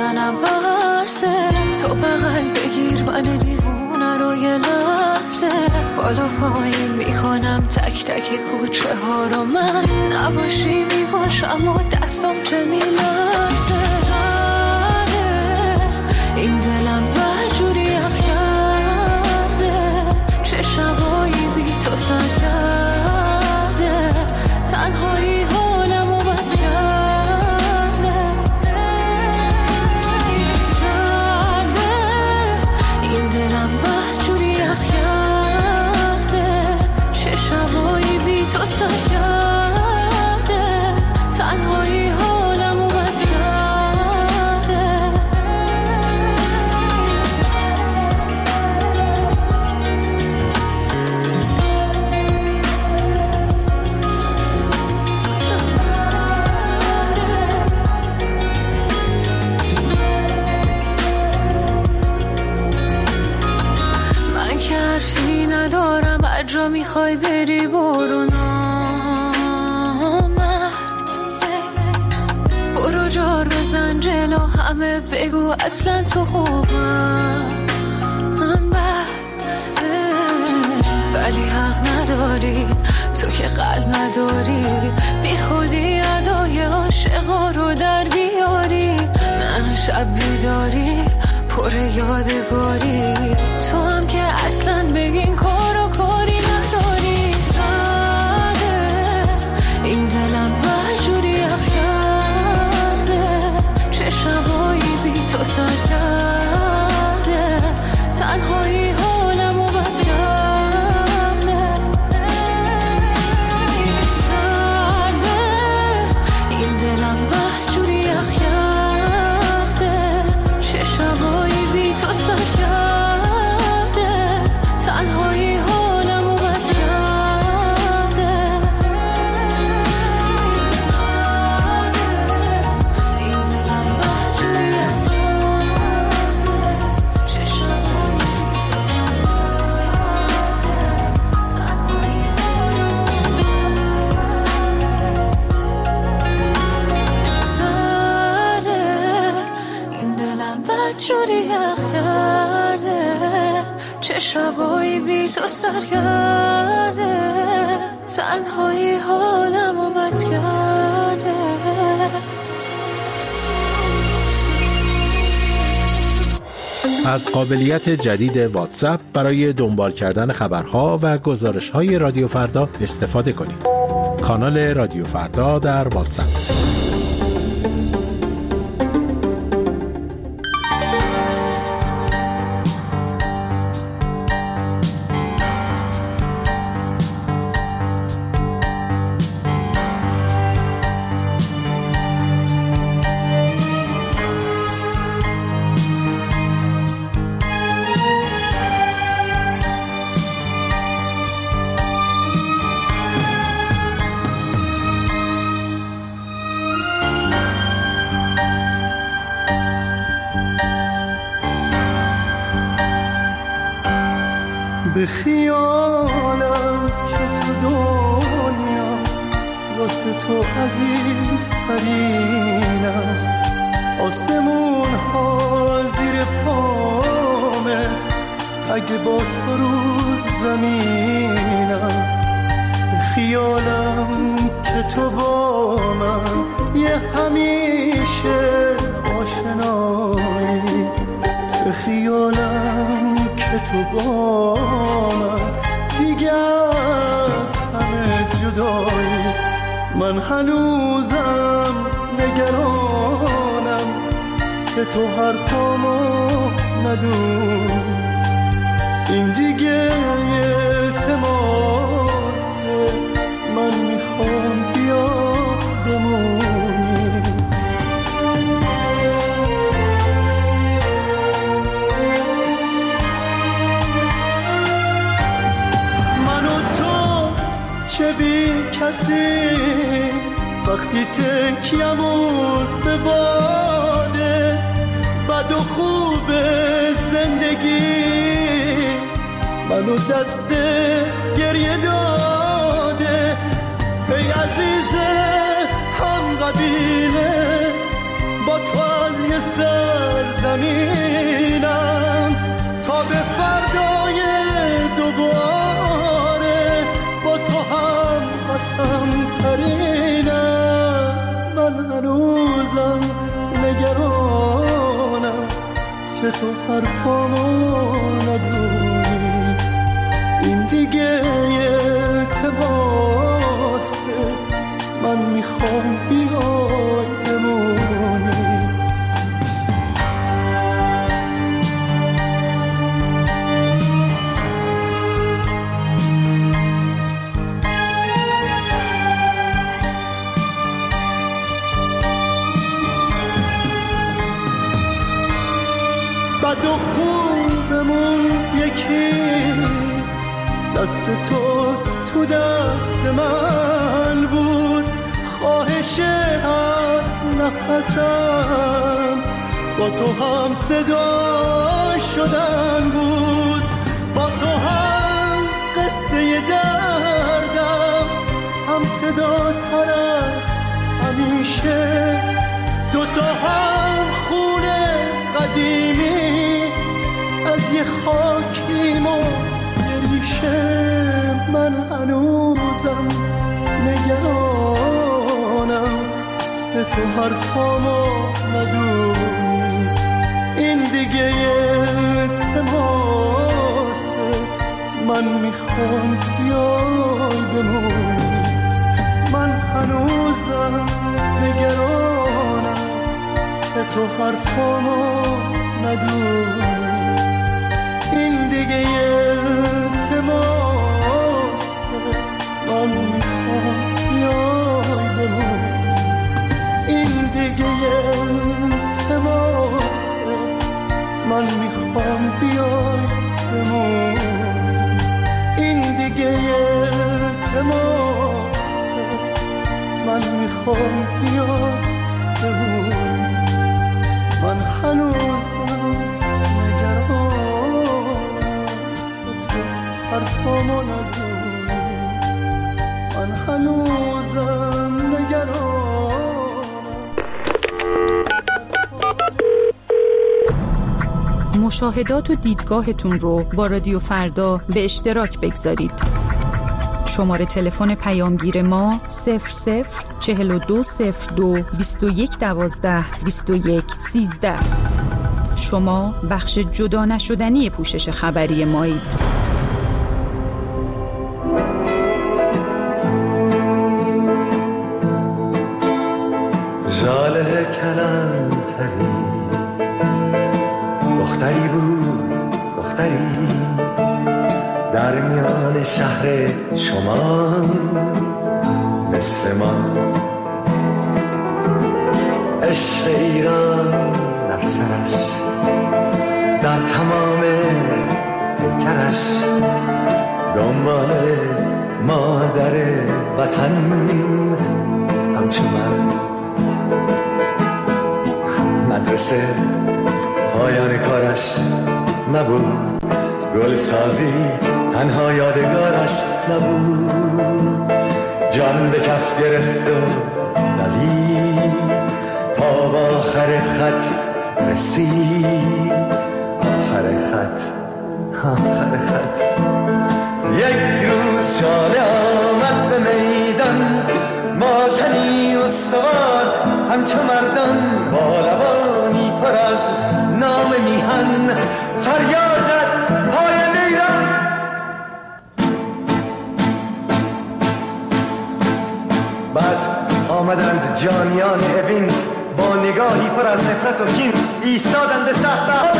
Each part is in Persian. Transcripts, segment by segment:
تنم برسه، تو بغل بگیر من دیوونه رو یه لحظه، بالا پایین میکنم تک تک کوچه ها رو، من نباشی میباشم و دستم چه میلرزه. این دلم بجوری یخ کرده، چه شبایی بی تو سر کرده، تنهایی حالمو بد کرده. سرده این دلم بجوری یخ کرده، چه شبایی بی تو سر کرده، تنهایی حالمو بد کرده. ندارم هر جا میخوای بری برو، نامرد برو جار بزن جلو همه، بگو اصلا تو خوبم من بد، ولی حق نداری تو که قلب نداری، بی خودی ادای عاشقا رو در بیاری، من شب بیداری پر یادگاری، تو هم که اصلا بگین کارو کاری نداری. ساده این دلم بجوری یخ کرده، چه شبایی بی تو سر کرده، تنهایی حالمو بد کرده. ساده این دلم بجوری یخ کرده، چه شبایی بی تو سر کرده، تنهایی حالمو بد کرده. این دلم بجوری یخ کرده، چه شبایی بی تو سر کرده، تنهایی این دلم بجوری یخ کرده، چه شبایی بی تو سر کرده، تنهایی حالمو بد کرده. از قابلیت جدید واتساپ برای دنبال کردن خبرها و گزارش‌های رادیو فردا استفاده کنید. کانال رادیو فردا در واتساپ. به خیالم که تو دنیا واسه تو عزیز ترینم، آسمون ها زیر پامه اگه با تو رو زمینم. به خیالم که تو با من یه همیشه آشنایی، به خیالم که تو با من دیگه از همه جدایی. من هنوزم نگرانم که تو حرفامو ندونی، این دیگه التماسه، من میخوام بیا بمونی. من و تو چه بی کسی وقتی تکیمون به باده، بد و خوب زندگی منو دست گریه داده. ای عزیز هم قبیله با تو از روی سرزمینم تا به فردای دوباره با تو هم قسم ترینم. من هنوزم نگرانم که تو حرفامو ندونی. این دیگه التماسه، من میخوام بیای بمونی. بد و خوبمون یکی، دست تو دست من بود. خواهش هر نفسم با تو هم صدا شدن بود. با تو هم قصه دردم هم صدا تر از همیشه. دوتا هم خونه قدیمی از یه خاکیم و ریشه. من هنوزم نگرانم که تو حرفامو ندونی. این دیگه التماسه، من میخوام بیای بمونی. من هنوزم نگرانم که تو حرفامو ندونی. این دیگه التماسه، من میخوام بیای بمونی. این دیگه التماسه، من میخوام بیای بمونی. این دیگه التماسه، من میخوام بیای بمونی. من هنوزم نگرانم که تو حرفامو ندونی. من هنوزم نگرانم. مشاهدات و دیدگاهتون رو با رادیو فردا به اشتراک بگذارید. شماره تلفن پیامگیر ما 00420221122113. شما بخش جدا نشدنی پوشش خبری مایید. ژاله کلانتری دختری بود، دختری در میان شهر شما مثل ما. عشق ایران در سرش، در تمام پیکرش، دنبال مادر وطن همچون من. مدرسه پایان کارش نبود، گل سازی تنها یادگارش نبود. جان به کف گرفت و دوید تا با آخر خط رسید. آخر خط یک روز شاله آمد به میدان، ماتنی استوار همچو مردان، با لبانی پر از نام میهن فریاد زد پاینده ایران. بعد آمدند جانیان اوین با نگاهی پر از نفرت و کین، ایستادند به صحنه.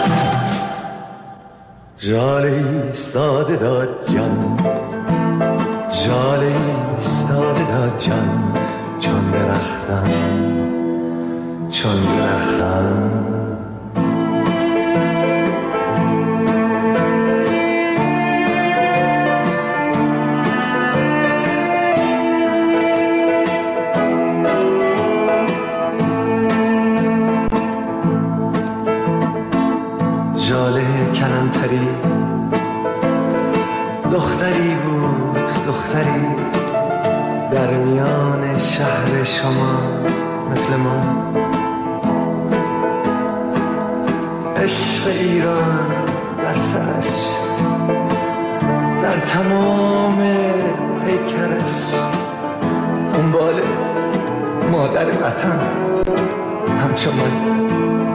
ژاله ایستاده داد جان، ژاله ایستاده داد جان، چون درختم، چون درختم. ژاله کلانتری دختری بود، دختری در میان شهر شما مثل ما. عشق ایران در سرش، در تمام پیکرش، دنبال مادر وطن همچون من.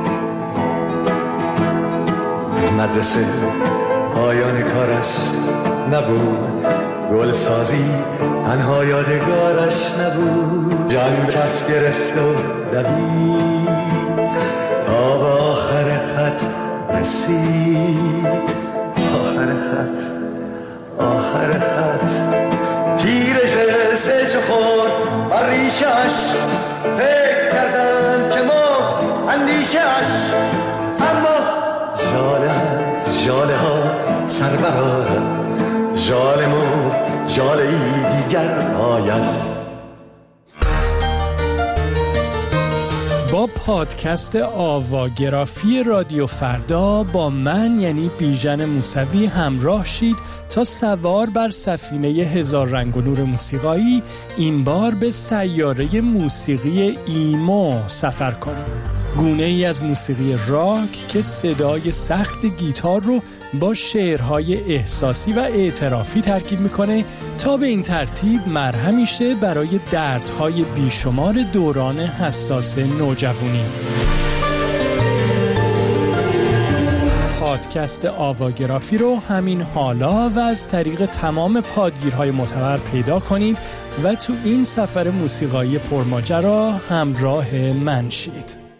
مدرسه پایان کارش نبود، گل سازی تنها یادگارش نبود. جنگ کف گرفت و دوید تا به آخر خط رسید. آخر خط تیرش سه خورد بر ریشش، فکر کردن که ما اندیشش، اما ژاله ها سر برآرد، ژاله مو ژاله ای دیگر آید. با پادکست آواگرافی رادیو فردا با من یعنی بیژن موسوی همراه شید تا سوار بر سفینه هزار رنگ و نور موسیقایی این بار به سیاره موسیقی ایمو سفر کنیم. گونه ای از موسیقی راک که صدای سخت گیتار رو با شعرهای احساسی و اعترافی ترکیب میکنه تا به این ترتیب مرهمی شه برای دردهای بیشمار دوران حساس نوجوانی. پادکست آواگرافی رو همین حالا و از طریق تمام پادگیرهای معتبر پیدا کنید و تو این سفر موسیقایی پرماجرا همراه من شید.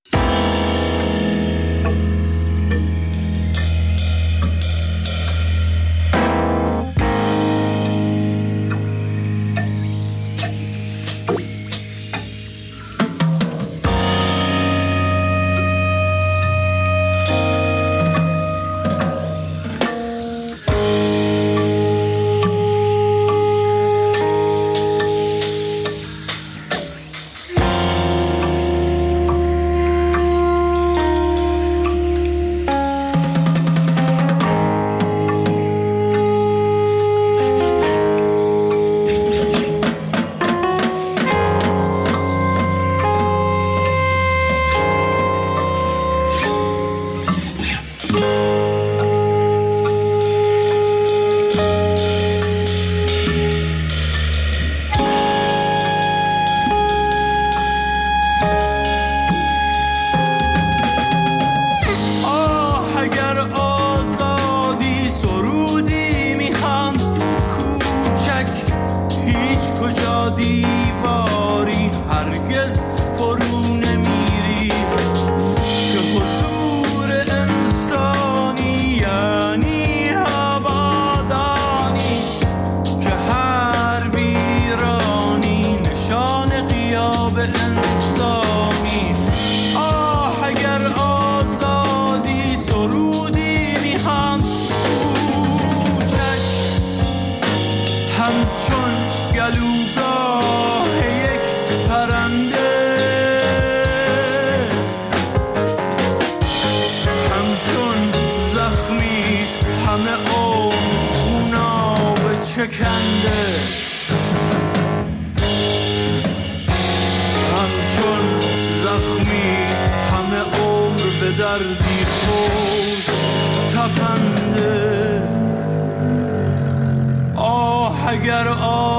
اگر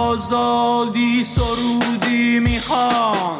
آزادی سرودی میخوان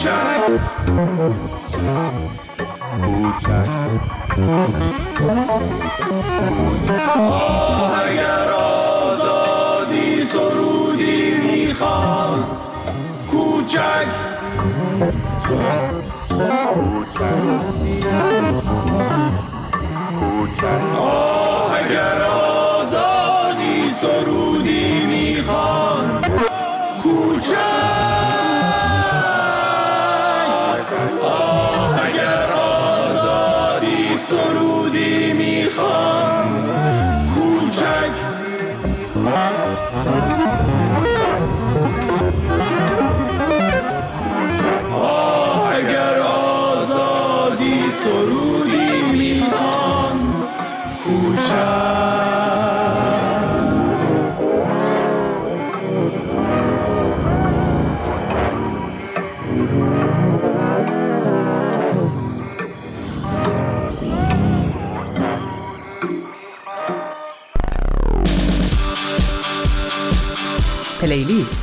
اگر آزادی سرودی میخوام کوچک اگر آزادی سرودی میخوام کوچک اگر آزادی سرودی میخوام کوچک اگر آزادی سرودی میخوام کوچک پلیلیست.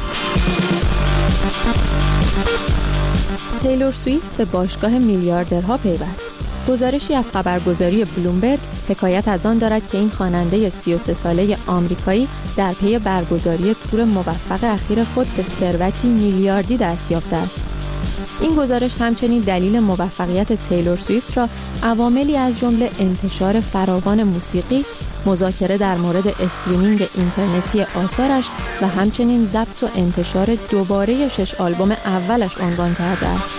تیلور سویفت به باشگاه میلیاردرها پیوست. گزارشی از خبرگزاری بلومبرگ حکایت از آن دارد که این خواننده 33 ساله آمریکایی در پی برگزاری تور موفق اخیر خود به ثروتی میلیاردی دست یافته است. این گزارش همچنین دلیل موفقیت تیلور سویفت را عواملی از جمله انتشار فراوان موسیقی، مذاکره در مورد استریمینگ اینترنتی آثارش و همچنین ضبط و انتشار دوباره 6 آلبوم اولش عنوان کرده است.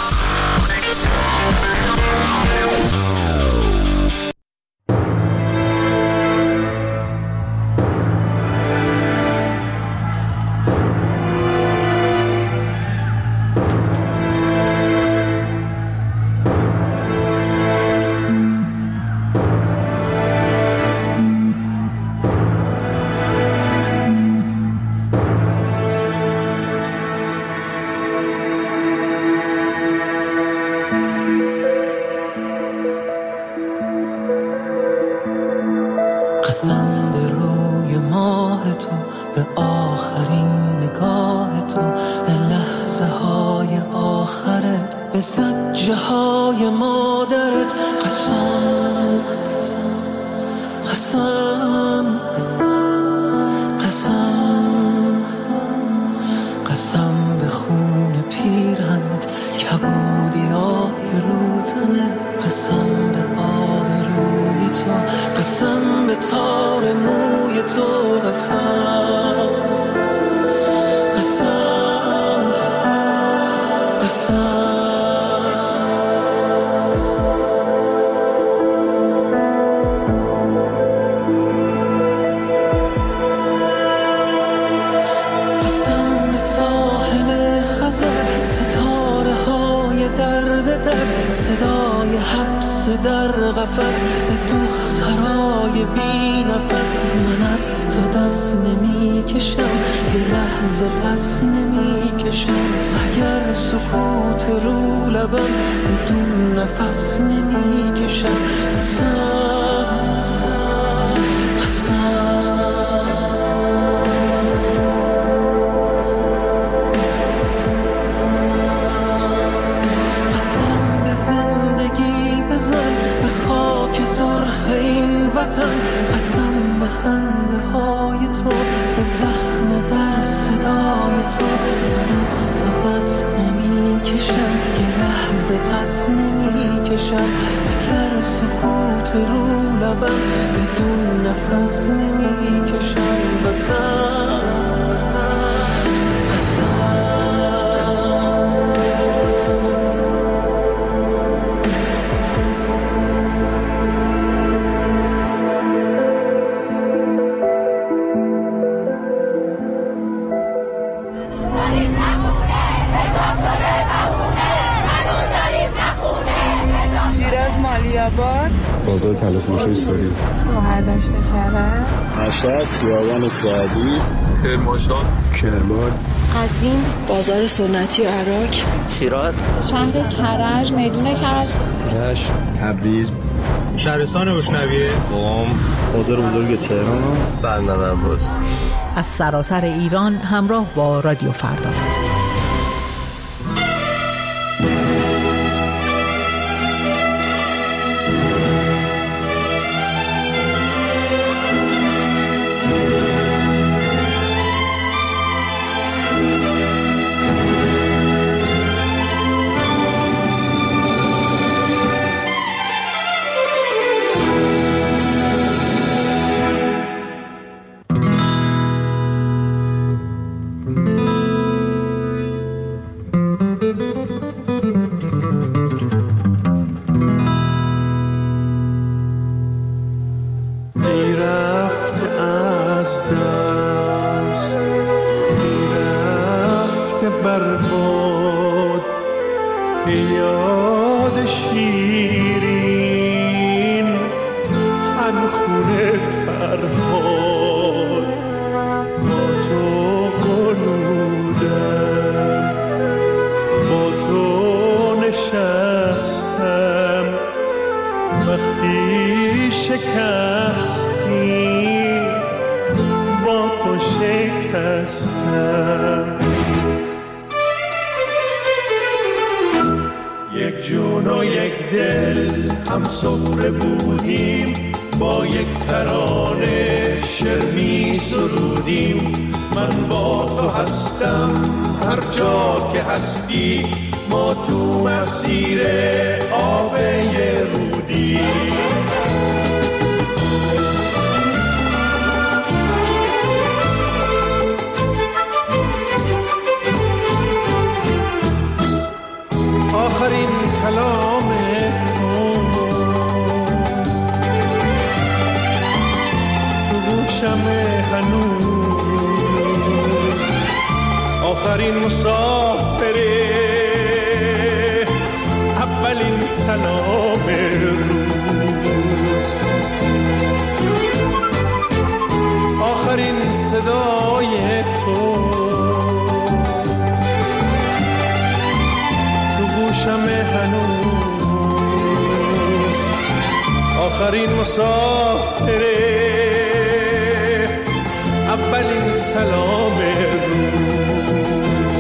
قسم به روی ماه تو، به آخرین نگاه تو، به لحظه های آخرت، به زجه های مادرت. قسم قسم قسم قسم به خون پیرهنت، کبودی های روتنت. قسم به آب روی تو، قسم به تار موی تو. قسم قسم قسم قسم به ساحل خزر، ستاره های در به در، صدای حبس در قفس، به دخترای بی نفس. من از تو دست نمی کشم، یه لحظه پس نمی کشم. اگر سکوت رو لبم، بدون نفس نمی کشم. قسم قسم به زندگی بزن، به خاک سرخ این وطن. قسم به خنده های تو، به زخم در صدای تو. من از تو دست نمی کشم، یه لحظه پس نمی کشم. اگر سکوت رو لبم، بدون نفس نمی کشم. قسم بازار تلفروشی ساری، گوهردشت کرد، مشهد، خیابان سعدی، کرمانشاه، کرمان، قزوین، بازار سنتی عراق، شیراز، شهر کرج، میدون کرج، رشت، تبریز، شهرستان بشنویه، قم، بازار بزرگ تهران، بندر عباس. از سراسر ایران همراه با رادیو فردا. باد یاد شیرین همخونه فرهاد با تو قنودم با تو نشستم وقتی شکستی با تو شکستم یک جون و یک دل هم سفره بودیم با یک ترانه شعر می سرودیم من با تو هستم هر جا که هستی ما تو مسیر آب رودی آخرین کلام تو گوشم هنوز آخرین مسافره اولین سلام روز آخرین صدای تو گوشم هنوز آخرین مسافره اولین سلام روز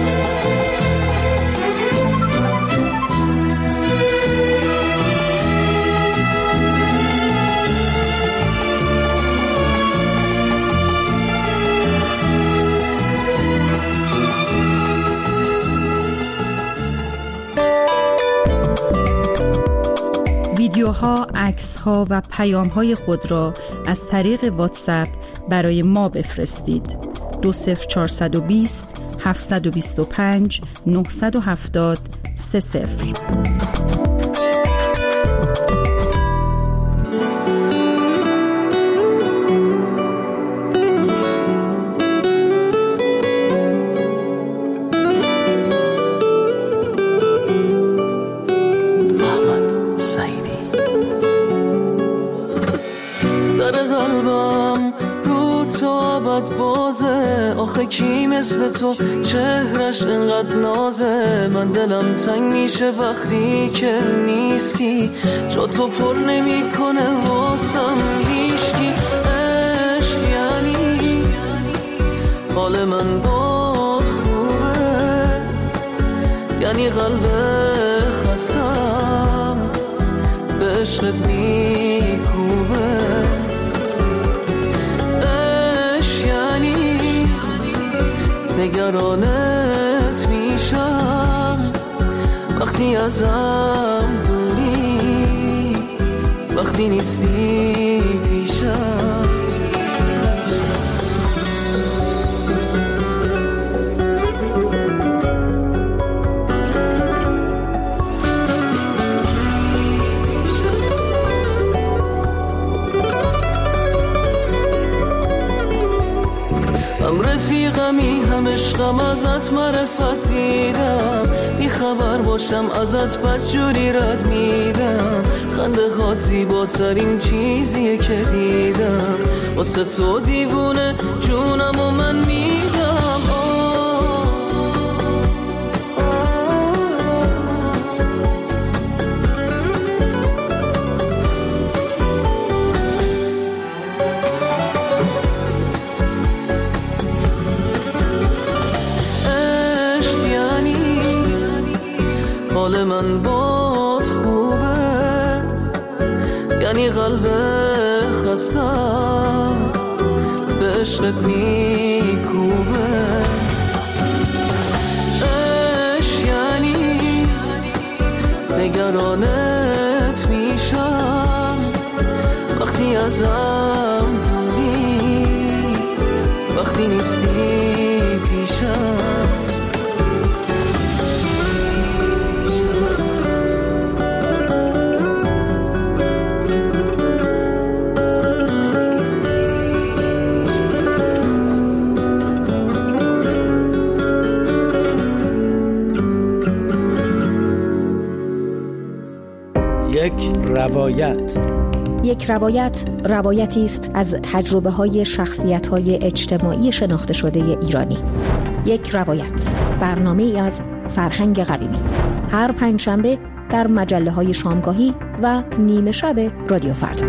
ویدیوها، عکس‌ها و پیام‌های خود را از طریق واتساپ برای ما بفرستید. 20420 725 970 30. آخه کی مثل تو چهرش انقدر نازه من دلم تنگ میشه وقتی که نیستی جا تو پر نمی کنه واسم هیچکی عشق یعنی حال من باد خوبه یعنی قلب خستم به عشقت میکوبه نگرانت میشم وقتی ازم دوری وقتی نیستی پیشم هم عشقم ازت معرفت دیدم بی خبر باشم ازت بدجوری رد میدم خنده هات زیباترین چیزیه که دیدم واسه تو دیوونه جونم و من میدم حال من باد خوبه یعنی قلب خستم به عشقت میکوبه عشق یعنی نگرانت میشم وقتی ازم دوری وقتی نیستی پیشم یک روایت. یک روایت روایتی است از تجربه‌های شخصیت‌های اجتماعی شناخته شده ایرانی. یک روایت، برنامه‌ای از فرهنگ قویمی. هر پنجشنبه در مجله‌های شامگاهی و نیمه شب رادیو فردا.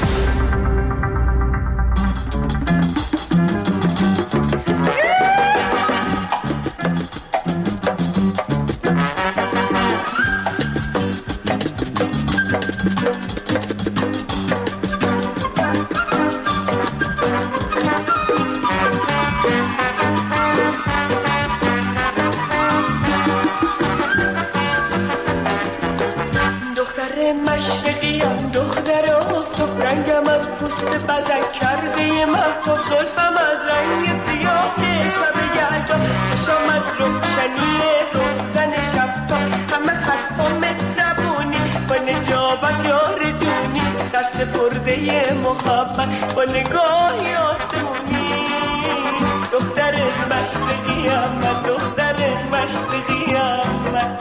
سپرده محبت با نگاهی آسمونی. دختر مشرقیم من، دختر مشرقیم من.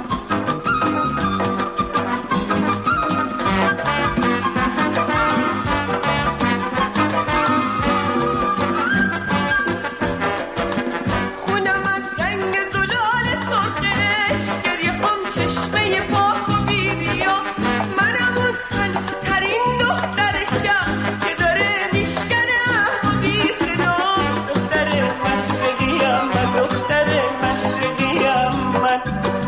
خونم از رنگ زلال سرخش، گریه هم چشمه پاک و بیریا. منم اون تنهاترین دختر شهر که داره میشکنه اما بی صدا. دختر مشرقیم من، دختر مشرقیم من.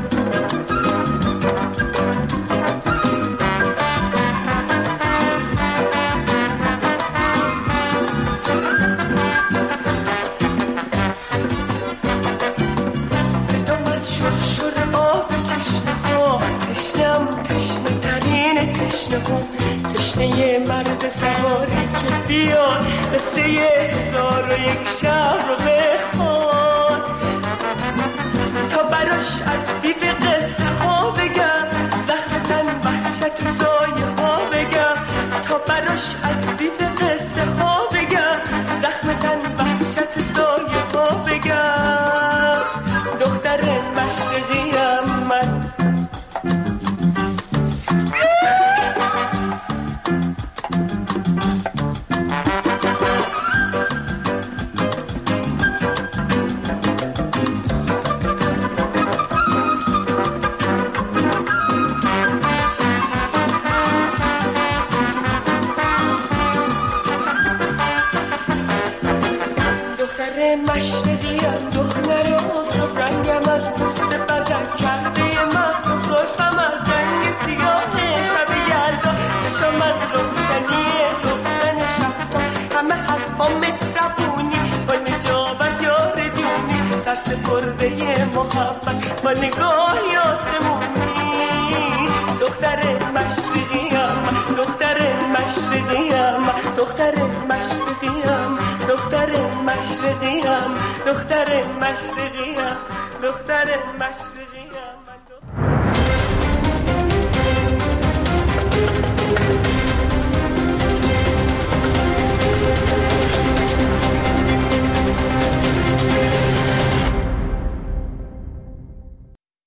صدام از شرشر آب چشمه ها، تشنم تشنه ترین تشنه ها. تشنه مرد سواری که بیاد قصه 1001 شهر رو بخواد، تا براش از دیو قصه ها بگم، زخم تن وحشت سایه ها بگم. تا براش از دیو قصه ها بگم، زخم تن وحشت سایه ها بگم. دختر مشرقیم من. دختر مشرقیم، دختر آفتاب رنگم از پوست بزن کرده محتوب. زلفم از رنگ سیاه شب یلدا، چشم از روشنی روزن شبتا. همه حرفام مهربونی با نجابت یار جونی، سرسپرده محبت با نگاهی آسمونی. دختر مشرقیم، دختر مشرقیم، دختر مشرقیم، دختر مشرقیم، دختر مشرقیم، دختر مشرقیم.